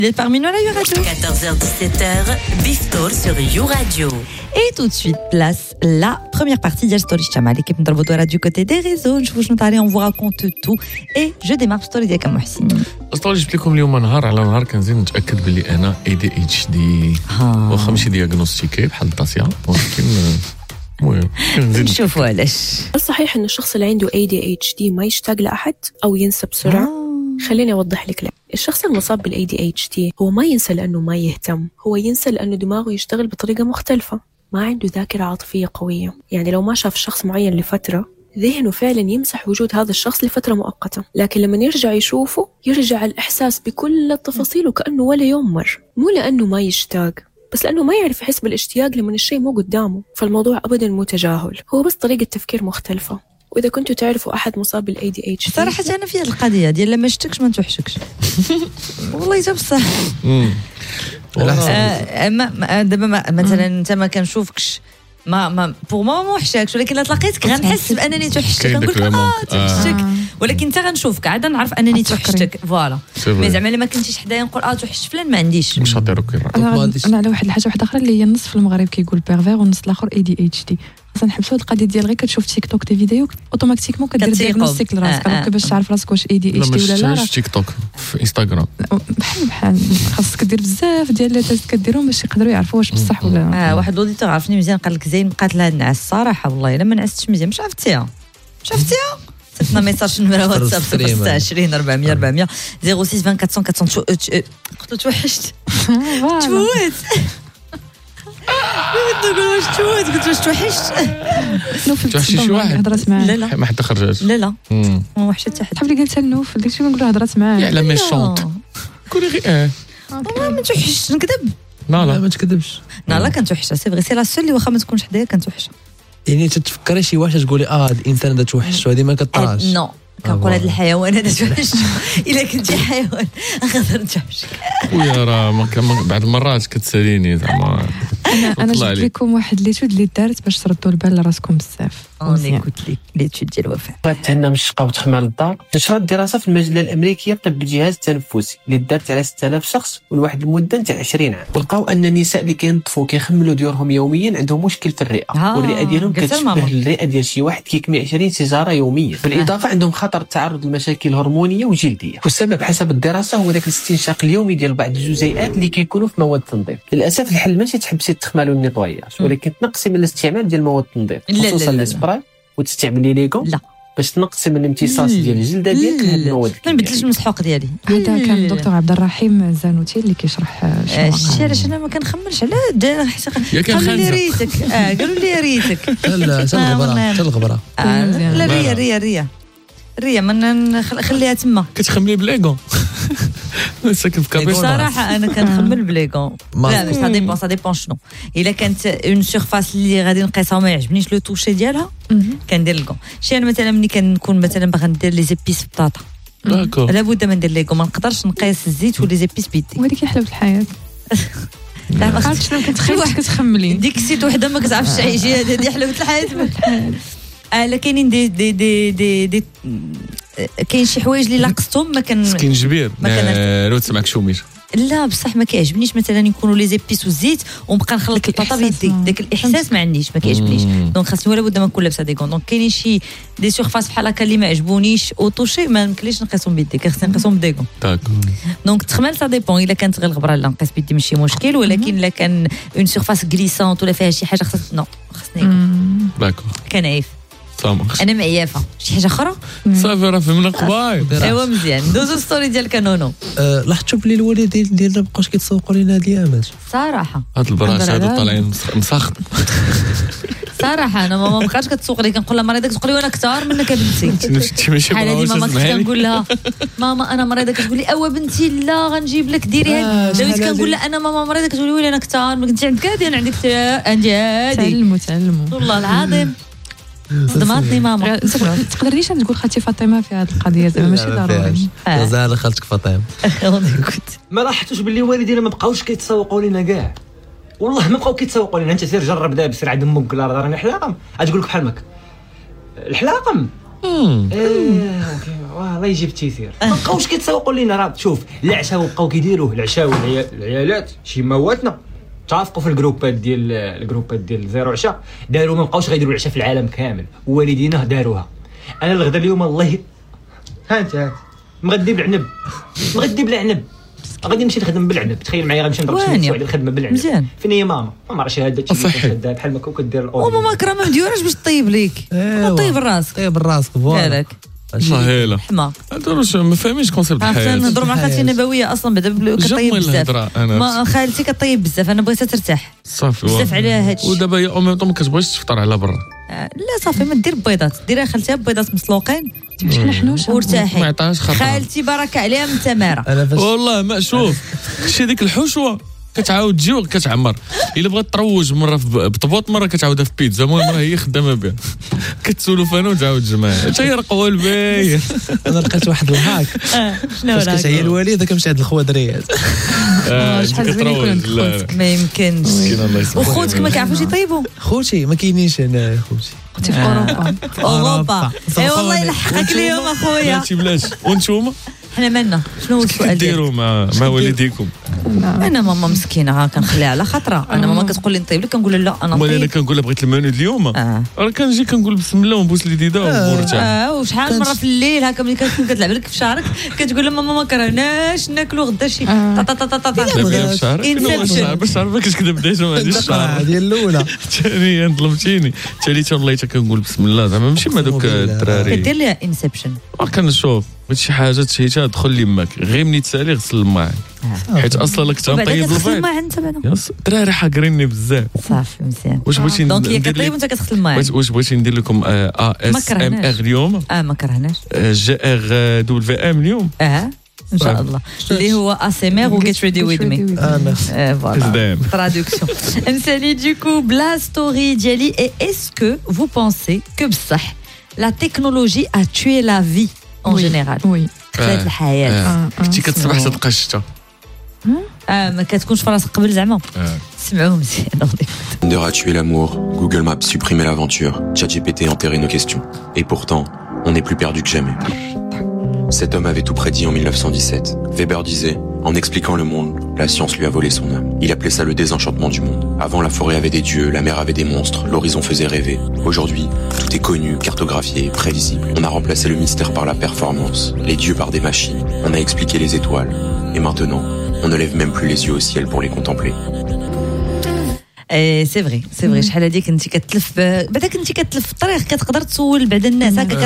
Parmi nous, la You Radio. 14h-17h, Biftor sur You Radio. Et tout de suite, place la première partie de Story Chama. L'équipe de Rabodora du côté des réseaux. Je vous parle, on vous raconte tout. Et je démarre Story ديالك محسن. أصلا جبت لكم اليوم نهار على نهار كنزيد نتأكد بلي أنا ADHD واخا ماشي دياغنوستيكي بحال الطاسية ولكن المهم نشوفوا علاش. الصحيح أن الشخص اللي عنده ADHD ما يشتاق لأحد أو ينسى بسرعة؟ خليني أوضح لك. لا، الشخص المصاب بالADHD هو ما ينسى لأنه ما يهتم، هو ينسى لأنه دماغه يشتغل بطريقة مختلفة، ما عنده ذاكرة عاطفية قوية. يعني لو ما شاف شخص معين لفترة ذهنه فعلا يمسح وجود هذا الشخص لفترة مؤقتة، لكن لما يرجع يشوفه يرجع الإحساس بكل التفاصيل وكأنه ولا يوم مر. مو لأنه ما يشتاق، بس لأنه ما يعرف يحس بالاشتياق لما الشيء مو قدامه. فالموضوع أبدا مو تجاهل، هو بس طريقة تفكير مختلفة. وإذا كنتوا تعرفوا أحد مصاب بالADHD صراحة أنا في هذه القضية ديال لما شتكش ما توحشكش. والله جاب صح. دابا مثلا أنت ما كنشوفكش ما بور ما وحشاكش، ولكن لا تلاقيتك غنحس بانني توحشتك، نقول توحشتك، ولكن انت غنشوفك عاده نعرف انني توحشتك. فوالا مي زعما الا ما كنتيش حدايا نقول توحشت فلان، ما عنديش. مش هضيروك انا على واحد الحاجه واحده اخرى اللي هي النص في المغرب كيقول بيرفير والنص الاخر ADHD. اصلا نحبسوا هاد القضيه ديال غير كتشوف تيك توك دي فيديو اوتوماتيكمون كدير دياغنوستيك لراسك باش تعرف راسك واش ADHD ولا لا. ماشي تيك توك، في انستغرام بحال خاصك دير بزاف ديال اللي كديرهم باش يقدروا يعرفوا واش بصح ولا. واحد الاوديتور عرفني مزيان قال لك زين بقات لها النعاس. الصراحه والله الا ما نعستش مزيان. مش عرفتيها صيفطنا ميساج نمره واتساب 26 400 400 06 24 400. قلت له توحشت توت قلت واش توحشت. توحشي شي واحد هضرات معاه؟ لا ما حد خرجات. لا ما وحشت حتى حد. بحال اللي قالتها النوف داكشي كنقولوا هضرات معاه على ميشونط. قولي غير ما توحشش نكذب. لا ما تكذبش. لا كنتوحشها سي فغي. سي لا سول اللي واخا ما تكونش حدايا كنتوحشها. يعني تتفكري شي واحد تقولي هاد الانسان هذا توحش وهذه ما كطراش؟ نو كنقول هذا الحيوان هذا توحش. الا كنتي حيوان نقدر نتوحشك. ويا راه بعض المرات كتساليني زعما. انا جبت لكم واحد ليتود اللي دارت باش تردوا البال لراسكم بزاف. انا قلت لك ليتود ديال وفاء. بغات عندنا من الشقه وتخمال الدار. نشرت دراسه في المجله الامريكيه طب الجهاز التنفسي اللي دارت على 6000 شخص ولواحد المده نتاع 20 عام، ولقاو ان النساء اللي كينظفوا كيخملوا ديورهم يوميا عندهم مشكل في الرئه، والرئه ديالهم كتشبه الرئه ديال شي واحد كيكمي 20 سيجاره يوميا. بالاضافه عندهم خطر التعرض لمشاكل هرمونيه وجلديه، والسبب حسب الدراسه هو ذاك الاستنشاق اليومي ديال بعض الجزيئات اللي كيكونوا في مواد التنظيف. للاسف الحل ماشي تحبسي التخمال والنيطواياج، ولكن تنقصي من الاستعمال ديال مواد التنظيف خصوصا السبراي، وتستعملي ليغو باش تنقصي من الامتصاص ديال الجلده ديالك لهاد المواد. ما نبدلش المسحوق ديالي. هذا كان الدكتور عبد الرحيم زانوتي اللي كيشرح الشيء. علاش انا ما كنخملش على قالوا لي ريتك. قالوا لي ريتك. لا حتى الغبره لا الريا ما خليها تما. كتخملي بليغو. ساكن في كابيس. صراحه انا كنخمل بليغو. لا سا ديبون شنو. الا كانت اون سيرفاس اللي غادي نقيسها ما يعجبنيش لو توشي ديالها كندير ليغو. شي انا مثلا ملي كنكون مثلا باغا ندير لي زيبيس بطاطا لابد ما ندير ليغو. ما نقدرش نقيس الزيت ولا زيبيس بيدي. ولكن حلوه الحياه. لا ما عرفتش شنو كتخيل كتخملي ديك السيت وحده ما كتعرفش تعيشي. هذه حلوه الحياه. لا كاينين دي كاين شي حوايج اللي لاقصتهم ما كان مسكين جبير لو تسمعك شوميش. لا بصح ما كيعجبنيش مثلا يكونوا لي زيبيس والزيت ونبقى نخلط البطاطا بيدي. داك الاحساس ما عنديش، ما كيعجبنيش. دونك خاصني ولا بد ما نكون لابسه دي كون. دونك كاينين شي دي سيرفاس بحال هكا اللي ما عجبونيش او طوشي ما يمكنليش نقيسهم بيدي، خاصني نقيسهم بدي كون. دونك تخمل سا ديبون. الا كانت غير الغبره لا نقيس بيدي ماشي مشكل، ولكن الا كان اون سيرفاس غليسونط ولا فيها شي حاجه خاصني داكور كنعيف. انا معيافه. شي حاجه اخرى صافي راه فهمنا قبايل. ايوا مزيان. دوزو ستوري ديالك نونو. لاحظتوا بلي الوالدين ديالنا مابقاوش كيتسوقوا لنا هاد الايامات صراحه. هاد البراس هادو طالعين مسخط. صراحه انا ماما مابقاش كتسوق لي. كنقول لها مريضه كتقول لي وانا كثار منك بنتي. انت ماشي بحال ماما كنقول لها ماما انا مريضه كتقول لي اوا بنتي لا غنجيب لك ديري هاد. دابا كنقول لها انا ماما مريضه كتقول لي ويلي انا كثار ما كنتي عندك هادي انا عندك عندي هادي. تعلموا والله العظيم صدماتني ماما. تقدريش تقول خالتي فاطمه في هذه القضيه زعما ماشي ضروري. زعما خالتك فاطمه. ما لاحظتوش باللي والدينا ما بقاوش كيتسوقوا لنا كاع. والله ما بقاو كيتسوقوا لنا. انت سير جرب دابا سير عند امك ولا راني حلاقم غتقول لك بحال ماك الحلاقم والله يجيب التيسير. ما بقاوش كيتسوقوا لينا راه شوف العشاء وبقاو كيديروه العشاء والعيالات شي مواتنا تافقوا في الجروبات ديال زيرو عشاء داروا ما بقاوش غيديروا العشاء في العالم كامل والدينا داروها. انا الغدا اليوم الله هانت مغدي بالعنب بلا عنب غادي نمشي نخدم بالعنب. تخيل معايا غنمشي نضرب شويه على الخدمه بالعنب. فين هي ماما ما عرفتش هذا الشيء شادها بحال ما كدير الاول. وماما كرا ما مديوراش باش طيب ليك طيب راسك فوالا الله هلا حماق. هادو ما فاهمينش كونسيبت الحياه. نهضروا مع خالتي النبويه اصلا بعدا كطيب بزاف. ما خالتي كطيب بزاف انا بغيتها ترتاح صافي بزاف عليها هادشي. ودابا هي او ميم طون ما كتبغيش تفطر على برا. لا صافي ما دير بيضات ديرها خالتي بيضات مسلوقين شحال حنوشه وارتاحي. ما عطاهاش خاطر خالتي بركه عليها من تماره والله ما شوف شتي ديك الحشوه كتعاود تجي وكتعمر. الا بغات تروج مره بطبوط مره كتعاودها في بيتزا. المهم راه هي خدامه بها كتسولف انا وتعاود تجمع حتى هي رقوا الباين. انا لقيت واحد الهاك شنو فاش كتعيا الوالده كنمشي عند الخوادريات شحال زوين يكون خوت. ما يمكنش. الله يسلمك. وخوتك ما كيعرفوش يطيبوا. خوتي ما كاينينش هنا خوتي خوتي في اوروبا. اي والله يلحقك اليوم اخويا. بلاتي بلاش. وانتوما حنا مالنا شنو هو السؤال كديروا مع والديكم؟ انا ماما مسكينه كنخليها على خاطرها. انا ماما كتقول لي نطيب لك كنقول لها لا انا نطيب. نطيب. انا كنقول لها بغيت المنيو اليوم راه كنجي كنقول بسم الله ونبوس اليديده ونرتاح. وشحال مره في الليل هكا ملي كتكون كتلعب لك في شعرك كتقول لها ماما ما كرهناش ناكلوا غدا شي بالشعر ما كتكذب ديجا ما عنديش الشعر ديال الاولى. ثانيا ظلمتيني ثالثا والله حتى كنقول بسم الله زعما ماشي مع دوك الدراري. كدير ليها انسبشن. كنشوف شي حاجه تشيتها دخل يماك غير مني تسالي غسل الماء حيت اصلا لك تنطيب البيض. الدراري حاقريني بزاف. صافي مزيان. واش بغيتي دونك هي كطيب وانت كتغسل الماء. واش بغيتي ندير لكم اس ام ار اليوم؟ ما كرهناش. جي ار دبليو ام اليوم ان شاء الله اللي هو اسمر و جيت ريدي ويز مي. فوالا ترادكسيون. نسالي دوكو بلا ستوري ديالي. اي اسكو فو بونسي كو بصح لا تكنولوجي ا توي لا في en général. وي خلات الحياه. كنتي كتصبح تلقى الشتا ما كتكونش في راسك قبل زعما. سمعوه مزيان. Tinder a tué l'amour, Google Maps supprimé l'aventure, ChatGPT enterré nos questions. Et pourtant, on est plus perdu que jamais. Cet homme avait tout prédit en 1917. Weber disait, en expliquant le monde, la science lui a volé son âme. Il appelait ça le désenchantement du monde. Avant, la forêt avait des dieux, la mer avait des monstres, l'horizon faisait rêver. Aujourd'hui, tout est connu, cartographié, prévisible. On a remplacé le mystère par la performance, les dieux par des machines. On a expliqué les étoiles. Et maintenant, on ne lève même plus les yeux au ciel pour les contempler. سي فري شحال هادي كنتي كتلف بعدا كنتي كتلف في الطريق كتقدر تسول بعدا الناس هكا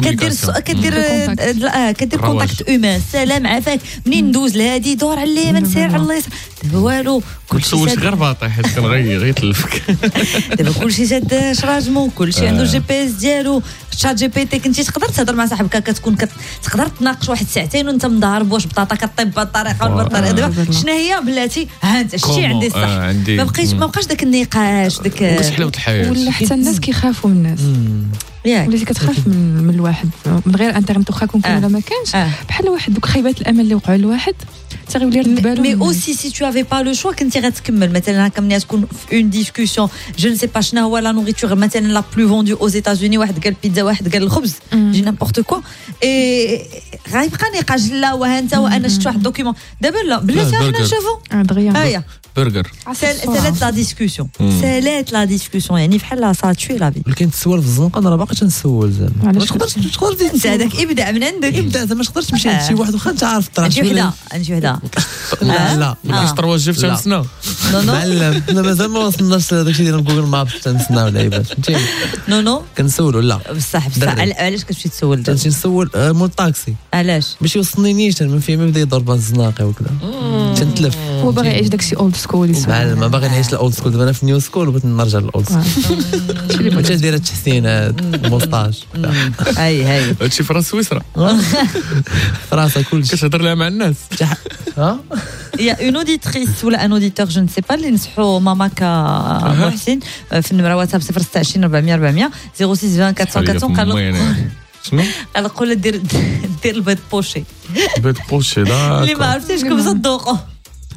كدير كونتاكت اومان. السلام عافاك منين ندوز لهادي دور على اليمين سير على اليسار والو كلشي واش غير باطي حيت كان غير يتلفك. دابا كلشي شاد شراجمو كلشي عنده جي بي اس ديالو. شات جي بي تي كنتي تقدر تهضر مع صاحبك كتكون تقدر تناقش واحد ساعتين وانت مضارب واش بطاطا كطيب بهذه الطريقه ولا بهذه الطريقه. دابا شنو هي بلاتي ها انت شتي عندي الصح. ما بقاش داك النقاش داك حلاوه الحياه. ولا حتى الناس كيخافوا من الناس. وليتي كتخاف من الواحد من غير انترنت واخا كون كان ولا ما كانش. بحال واحد دوك خيبات الامل اللي وقعوا لواحد حتى غيولي رد بالو. مي اوسي سي تو افي با لو شوا كنتي غتكمل مثلا هكا ملي تكون في اون ديسكوسيون جو نسي با شنو هو لا نوريتور مثلا لا بلو فوندو اوز ايتازوني. واحد قال بيتزا واحد قال الخبز جي نيمبورط كوا اي غيبقى نقاش. لا وها انت وانا شفت واحد دوكيومون دابا لا بلاتي حنا نشوفوا دغيا برجر سالات لا ديسكوسيون سالات لا ديسكوسيون يعني بحال سا تشوي لا في. ولكن تسول في الزنقه انا باقي تنسول زعما ما تقدرش انت هذاك ابدا من عندك ابدا زعما ما تقدرش تمشي عند شي واحد واخا انت عارف الطريق. انت وحده لا ما كاينش طرواج في تنسنا. معلم انا مازال ما وصلناش داكشي ديال جوجل مابس تنسناو لعيبات فهمتي. نو كنسولوا لا بصح علاش كتمشي تسول دابا؟ تمشي نسول مول الطاكسي علاش باش يوصلنيش من فين ما بدا يدور بالزناقي وكذا تنتلف. هو باغي يعيش داكشي اولد سكول. معلم ما باغي نعيش الاولد سكول. دابا انا في نيو سكول وبغيت نرجع للاولد سكول. انت داير التحسينات مونستاج هاي هادشي في راس سويسرا فرنسا كلشي كتهضر لها مع الناس. ها يا اون اوديتريس ولا ان اوديتور جو نسي با اللي نصحوا ماما محسن في النمره واتساب 026 400 400 06 20 400 شنو قال قول دير البيض بوشي بيض بوشي اللي ما عرفتيش كيفاش تذوقوا.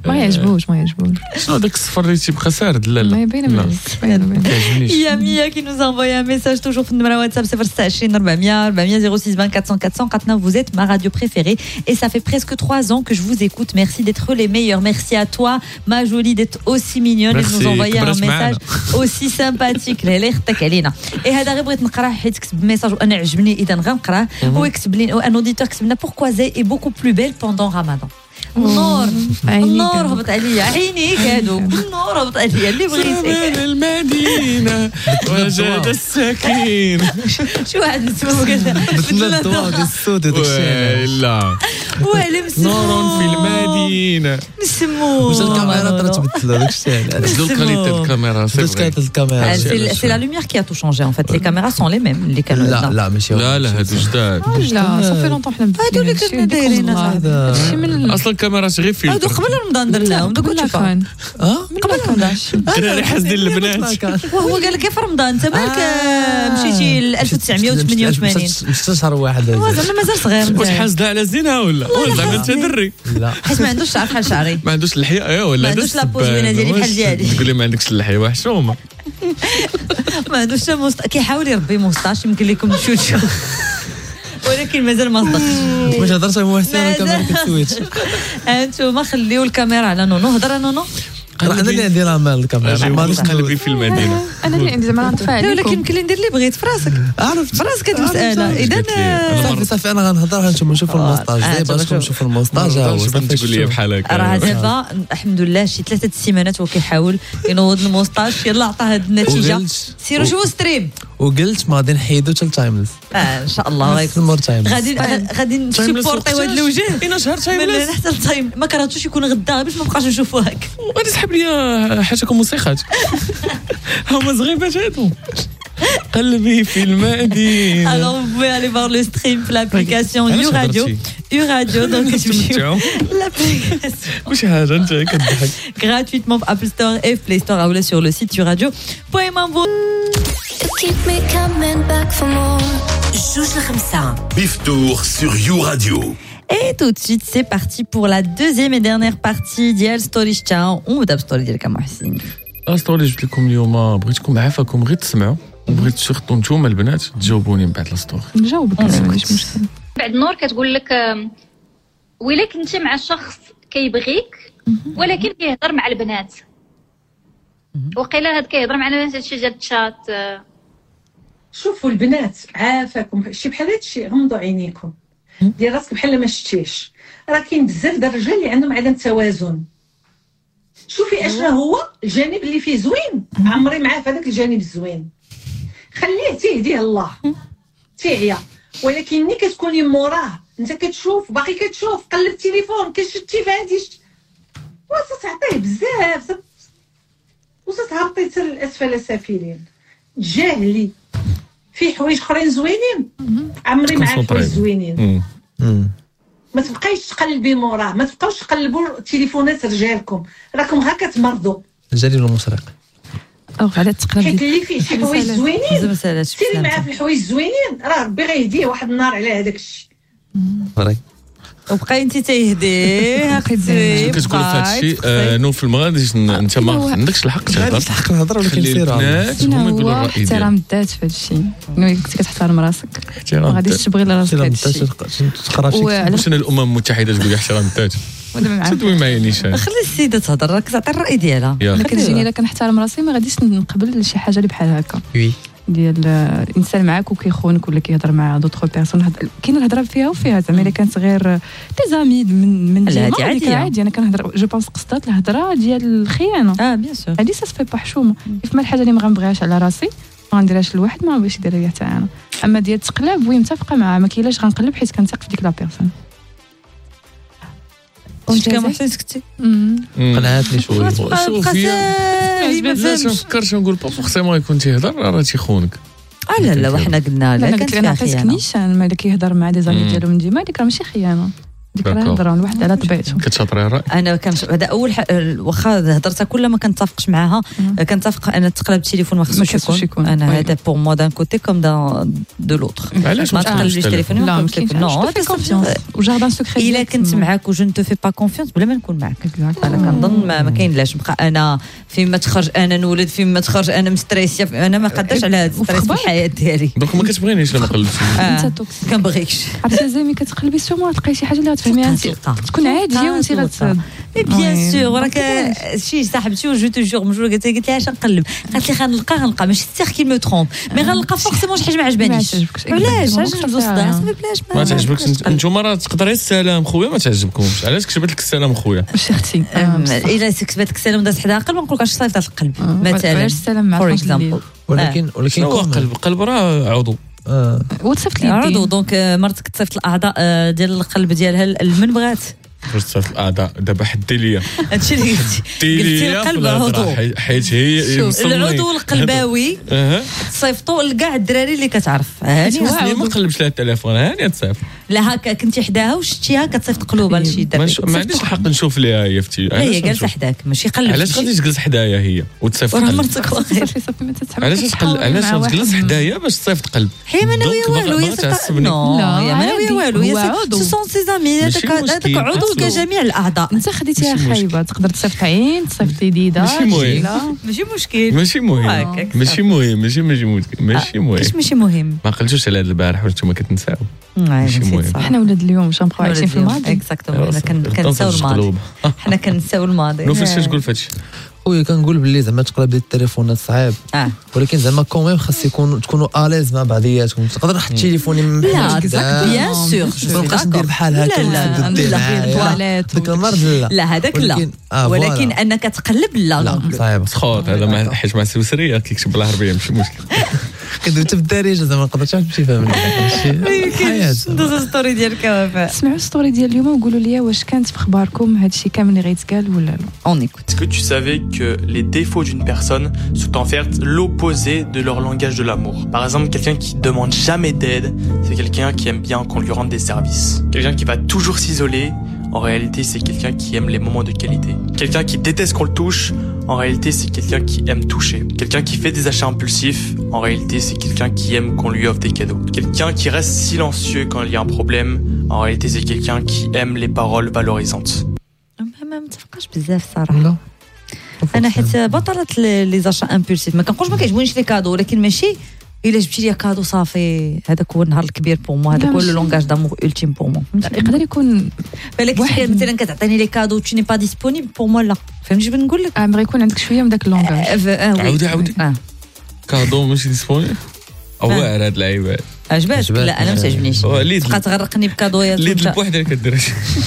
ما يعجبوش شنو داك الصفر اللي تيبقى سارد لا ما يبين ما كيعجبنيش. Il y a Mia qui nous a envoyé un message toujours في النمرة واتساب 06 400 06 20 400 400. Katna, vous êtes ma radio préférée et ça fait presque 3 ans que je vous écoute. Merci d'être les meilleurs. Merci à toi, ma jolie, d'être aussi mignonne et de nous envoyer un message aussi sympathique. لا يخطيك علينا. Et هذا غير بغيت نقراه حيت كتب ميساج وانا عجبني اذا غنقراه. هو يكتب لي ان اوديتور كتب لنا pourquoi Zay est beaucoup plus belle pendant Ramadan. النور هبط عليا عينيك هادوك النور هبط عليا اللي بغيتي المدينة وجد السكين شو واحد اسمه كذا بدنا الضوء ديال السود وداك الشيء لا ولا مسمو نور في المدينة مسمو واش الكاميرا ترى تبدل داك الشيء بدلوا الكاليتي الكاميرا باش كانت الكاميرا c'est la lumière qui a tout changé en fait les caméras sont les mêmes اللي كانوا لا ماشي لا هادو جداد لا صافي لونطون حنا هادو اللي كنا دايرين هادشي من اصلا الكاميرا غير فيلتر هادو قبل رمضان درناهم دوك قبل كان قبل كان ريحه ديال البنات وهو قال لك في رمضان انت مالك مشيتي ل 1988 مشى شهر واحد هو زعما مازال صغير واش حاسدها على الزينه ولا زعما انت دري لا حيت ما عندوش شعر بحال شعري ما عندوش اللحيه ولا ما عندوش لابو زوينه ديالي بحال ديالي تقول لي ما عندكش اللحيه وحشومه ما عندوش كيحاول يربي موسطاش يمكن لكم تشوفوا ولكن مازال ما صدقش واش هضرت مع حسين الكاميرا كتسويتش انتوما خليو الكاميرا على نونو هضر نونو انا اللي عندي راه مال الكاميرا ما غاديش نقلبي في المدينه انا اللي عندي زعما نطفى عليكم ولكن يمكن لي ندير اللي بغيت في راسك عرفت في راسك هاد المساله اذا صافي انا غنهضر غنشوف المونتاج دابا باش نشوف المونتاج ها هو تقول لي بحال هكا راه دابا الحمد لله شي 3 سيمانات هو كيحاول ينوض المونتاج يلا عطى هاد النتيجه سيروا شوفوا ستريم وقلت ما غادي نحيدو حتى التايمليس ان شاء الله غادي نسبورطيو هاد الوجه اين شهر تايمليس حتى التايم ما كرهتوش يكون غدا باش ما نبقاش نشوفوا هكا غادي تسحب لي حاجه موسيقات هما زغيبات هادو قلبي في المدينه. Alors vous pouvez aller voir le stream في l'application U-Radio donc l'application واش حاجه انت كتضحك gratuitement في Apple Store et Play Store ou sur le site uradio.mambo. Keep me coming back for more. جوج لخمسة. Biftour sur You-Radio. Et tout de suite, c'est parti pour la deuxième et dernière partie ديال ستوري شتا ونبدا بستوري ديالك مع حسين. ستوري جبت لكم اليوم بغيتكم عافاكم غير تسمعوا وبغيت سورتو نتوما البنات تجاوبوني من بعد الستوري. نجاوبك ماشي مشكل. بعد نور كتقول لك ويلا كنت مع شخص كيبغيك ولكن كيهضر مع البنات وقيلا هاد كيهضر مع الناس هادشي ديال الشات. شوفوا البنات عافاكم شي بحال هادشي غمضوا عينيكم ديال راسك بحال ما شتيش راه كاين بزاف د الرجال اللي عندهم عدم توازن. شوفي اشنا هو الجانب اللي فيه زوين عمري معاه في هذاك الجانب الزوين خليه تيهديه الله تيعيا ولكن ملي كتكوني موراه انت كتشوف باقي كتشوف قلب التليفون كشتي في هاديش وتعطيه بزاف وتهبطي حتى لاسفل سافلين جاهلي في حوايج اخرين زوينين عمري معاه حوايج زوينين ما تبقايش تقلبي موراه ما تبقاوش تقلبوا تليفونات رجالكم راكم هكا تمرضوا جاري ولا مسرق او على التقلب حيت اللي فيه شي حوايج زوينين سيري معاه في الحوايج الزوينين راه ربي غيهديه واحد النهار على هذاك الشيء فري وبقاي انت تيهديه هكا كتقول في هذا الشيء نو في المغاديش انت ما عندكش الحق تهضر الحق نهضر ولكن البنات هما يقولوا الراي ديالهم. احترام الذات في هذا الشيء كنت كتحترم راسك ما غاديش تبغي لراسك هذا الشيء. واش انا الامم المتحده تقول لي احترام الذات تدوي معايا نيشان خلي السيده تهضر راك تعطي الراي ديالها. انا كتجيني الا كنحترم راسي ما غاديش نقبل شي حاجه اللي بحال هكا وي ديال الانسان معاك وكيخونك ولا كيهضر مع دوطخ بيرسون. كاين الهضره فيها وفيها زعما الا كانت غير دي زامي من ديما عادي انا كنهضر جو بونس قصدات الهضره ديال الخيانه بيان سور هادي سا سفي با حشومه كيف ما الحاجه اللي ما غنبغيهاش على راسي ما غنديرهاش لواحد ما بغيتش يديرها ليا حتى انا. اما ديال التقلاب وي متفقه معها ما كاينلاش غنقلب حيت كنثق في ديك لا بيرسون. واش كان محسن سكتي قنعتني شويه شوفي لا نفكرش نقول با فورسيمون يكون تيهضر راه تيخونك. لا وحنا قلنا لا كنت انا عطيتك نيشان ما اللي كيهضر مع دي زامي ديالو من ديما هذيك راه ماشي خيانه ديك الهضره الواحد على طبيعته. كتشاطري الراي. انا هذا اول واخا هضرتها كل ما كنتفقش معاها كنتفق انا تقلب التليفون ما خصوش يكون انا هذا بور مو دان كوتي كوم دو لوتر. علاش ما تقلبش تليفوني لا نو هذا كونفيونس وجاردان سكري. الا كنت معاك وجو نتو في با كونفيونس بلا ما نكون معاك انا كنظن ما كاين لاش نبقى انا فين ما تخرج انا نولد فين ما تخرج انا مستريسيه انا ما قداش على هذا الستريس في الحياه ديالي. دونك ما كتبغينيش لما قلبتي انت توكسيك كنبغيكش عرفتي زي ملي كتقلبي سوما تلقاي شي حاجه اللي غتفهميها تكون عاديه وانت بيان سور وراك شي صاحبتي جو تو جور مجوله قالت لي اش نقلب قالت لي غنلقى ماشي سيغ كي مو ترومب مي غنلقى فورسيمون شي حاجه ما عجبانيش علاش ندوز صداع صافي بلاش ما تعجبكش نتوما راه تقدري السلام خويا ما تعجبكمش علاش كتبت لك السلام خويا واش اختي الا كتبت لك السلام دازت حدا قلب ما نقولكش صيفط القلب مثلا علاش السلام مع ولكن هو قلب راه عضو وتصيفط لي عضو دونك مرتك تصيفط الاعضاء ديال القلب ديالها من بغات تصيفط الاعضاء دابا حدي ليا هادشي اللي قلتي القلب عضو حيت هي العضو القلباوي تصيفطوا لكاع الدراري اللي كتعرف هاني ما قلبش لها التليفون هاني تصيفط لا هكا كنتي حداها وشتيها كتصيفط قلوبها لشي دري ما عنديش الحق نشوف ليها هي فتي هي جالسه حداك ماشي قلب علاش غادي تجلس حدايا هي وتصيفط راه مرتك واخا علاش تجلس حدايا باش تصيفط قلب هي ما ناويه والو هي لا هي ما ناويه والو هي سون سي زامي هذاك عضو كجميع الاعضاء انت خديتيها خايبه تقدر تصيفط عين تصيفط يديده ماشي مشكل ماشي مهم ماشي مهم ما قلتوش على هذا البارح وانتم كتنساو ماشي مهم حنا ولاد اليوم واش نبقاو عايشين في الماضي اكزاكتومون كنساو الماضي حنا كنساو الماضي نوفل شنو تقول فهادشي خويا كنقول باللي زعما تقلب ديال التليفونات صعيب ولكن زعما كوميم خاص تكونوا اليز مع بعضياتكم تقدر نحط تليفوني من لا بيان سور ما نبقاش ندير بحال هكا لا ديك المرض لا هذاك لا ولكن انك تقلب لا صعيب سخوط هذا حيت مع السويسريه كيكتب بالعربيه ماشي مشكل كندوي حتى بالدارجه زعما نقدر تمشي فاهمني الحياه دوز الستوري ديالك وفاء سمعوا الستوري ديال اليوم وقولوا لي واش كانت في اخباركم هادشي كامل اللي غيتقال ولا لا اون ايكوت. Est-ce que tu savais que les défauts d'une personne sont en fait l'opposé de leur langage de l'amour? Par exemple, quelqu'un qui demande jamais d'aide, c'est quelqu'un qui aime bien qu'on lui rende des services. Quelqu'un qui va toujours s'isoler, en réalité, c'est quelqu'un qui aime les moments de qualité. Quelqu'un qui déteste qu'on le touche, en réalité, c'est quelqu'un qui aime toucher. Quelqu'un qui fait des achats impulsifs, en réalité, c'est quelqu'un qui aime qu'on lui offre des cadeaux. Quelqu'un qui reste silencieux quand il y a un problème, en réalité, c'est quelqu'un qui aime les paroles valorisantes. ما متفقاش بزاف صراحه انا حيت بطلة لي زاشا امبولسيف ما كنقولش ما كيعجبونيش لي كادو ولكن ماشي الا جبتي لي كادو صافي هذاك هو النهار الكبير بور مو هذاك هو لو لونغاج دامور ultime بور مو يقدر يكون بالك مثلا كتعطيني لي كادو تشي ني با ديسپونيبل بور مو لا فهمتي بغيت نقول لك بغا يكون عندك شويه من داك اللونغاج عاودي كادو ماشي ديسپونيبل واعر هاد العيبات عجباتك لا انا ما تعجبنيش تبقى تغرقني بكادويات اللي بوحدها كدير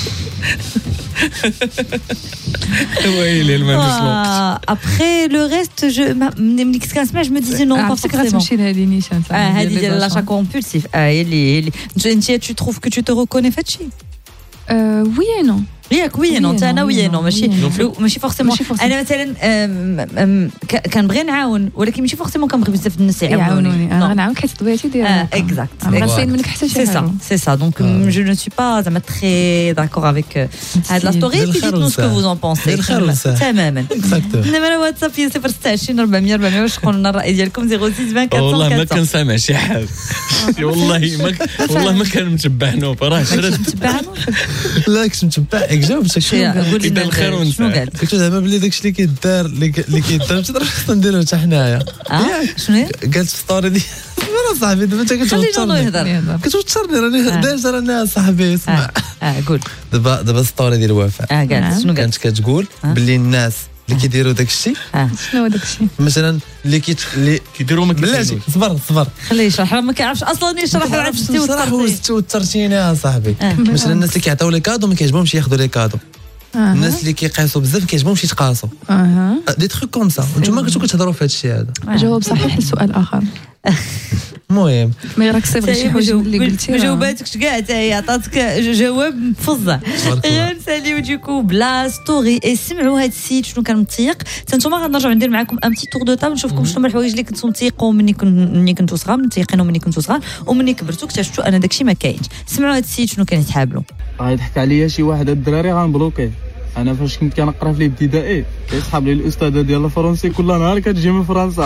ويلي المنسلوك ابخي لو ريست جو ملي كنت كنسمع جو مي ديزي نو با فورسيمون تمشي لهادي نيشان هادي ديال لاشا كومبولسيف اللي انت tu trouves que tu te reconnais فهادشي وي نو ياك وي نو انا وي نو ماشي فورسيمون انا مثلا كنبغي نعاون ولكن ماشي فورسيمون كنبغي بزاف الناس يعاونوني انا غنعاون حيت طبيعتي ديالها اكزاكت غنسين منك حتى شي حاجه سي سا دونك جو نو سوي با زعما تري داكور افيك هاد لا ستوري بي ديتنو سكو فوز اون بونسي تماما نمره واتساب 026 400 400 واش قولنا الراي ديالكم 06 24 والله ما كنسمع شي حاجه والله ما كان متبع نوب راه شرد لا كنت متبع جاوبتك قول لنا الخير ونسمع قلت زعما بلي داكشي اللي كيدار ما تقدرش نديروه حتى حنايا شنو قالت في ستوري دي انا صاحبي دابا انت كتوترني راني داير راني صاحبي اسمع قول دابا ستوري ديال وفاء قالت شنو كانت كتقول باللي الناس اللي كيديروا داكشي شنو داكشي مثلا اللي كيديروا ما بلاتي صبر خليه يشرح ما كيعرفش اصلا يشرح عرفتي وترتيني يا صاحبي مثلا الناس اللي كيعطيو لي كادو ما كيعجبهمش ياخذوا لي كادو الناس اللي كيقاسوا بزاف ما كيعجبهمش يتقاسوا دي تروك كوم سا نتوما كنتو كتهضروا في هذا الشيء هذا جواب صحيح لسؤال اخر المهم ما راك صيفط شي حاجه اللي قلتي ما جاوباتكش كاع حتى هي عطاتك جواب مفزع. غنساليو ديكو بلا ستوري سمعوا هاد السيت شنو كان متيق. نتوما غنرجعوا ندير معكم ان بتي تور دو تاب نشوفكم شنو هما الحوايج اللي كنتو متيقوا مني كنتو صغار متيقينهم مني كنتو صغار ومني كبرتوا اكتشفتوا انا داكشي ما كاينش. سمعوا هاد السيت شنو كان يتحابلوا. غيضحك عليا شي واحد الدراري غنبلوكيه. انا فاش كنت كنقرا في الابتدائي كيسحب لي الاستاذه ديال الفرنسي كل نهار كتجي من فرنسا.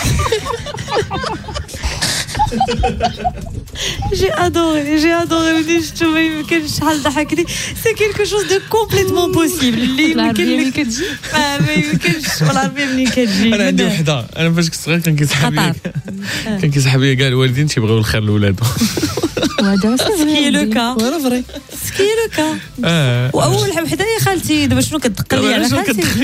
J'ai adoré ملي شفتو ما يمكنش شحال ضحكني. سي كيلكو شوز دو كومبليتمون بوسيبل اللي العربيه كتجي ما يمكنش والعربيه منين كتجي. انا عندي وحده انا فاش كنت صغير كان كيسحب لي كاع الوالدين تيبغيو الخير لولادهم. وهذا سكي لو كا ولا فري سكي لو كا. واول وحده هي خالتي دابا شنو كتدق لي على خالتي